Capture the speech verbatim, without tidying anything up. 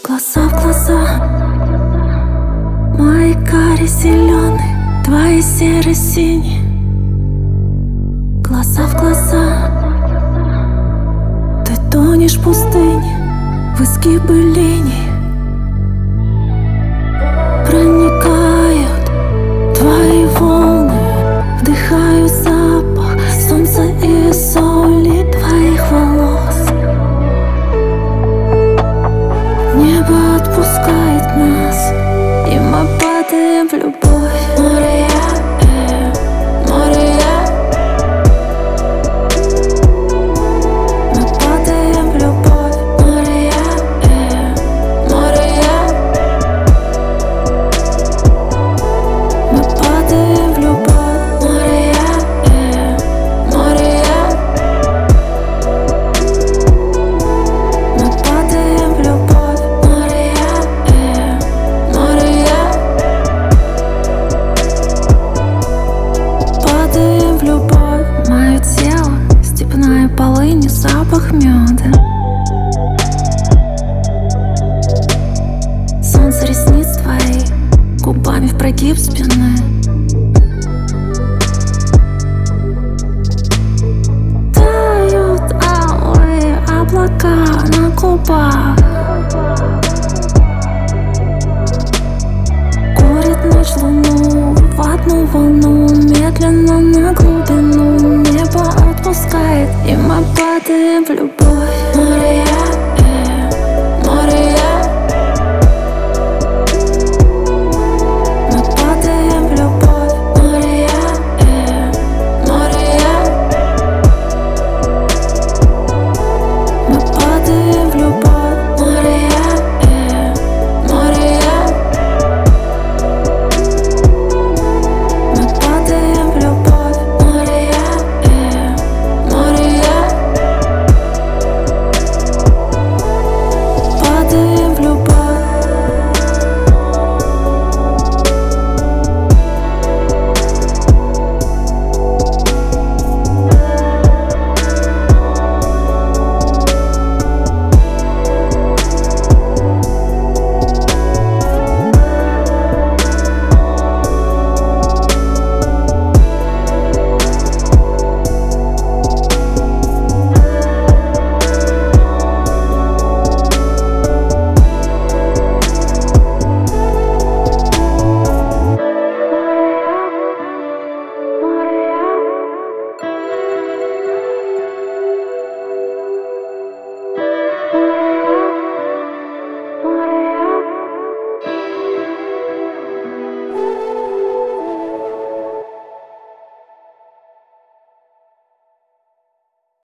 Глаза в глаза, мои кари зеленые, твои серо-синие. Глаза в глаза, ты тонешь в пустыне, в изгибы линий. Проникают твои волны, вдыхаю запах солнца и соли твоих волос. Небо отпускает нас, и мы падаем в любовь. Море я, э, море я. Мы падаем в любовь. Море я, э, море я. Мы падаем в любовь. Море я, э, море я. Мы падаем в любовь. Море я, э, море я. Падаем в любовь. Мое тело, степная полынь, запах меда. Солнце ресниц твоих, губами в прогиб спины. Тают алые облака на губах.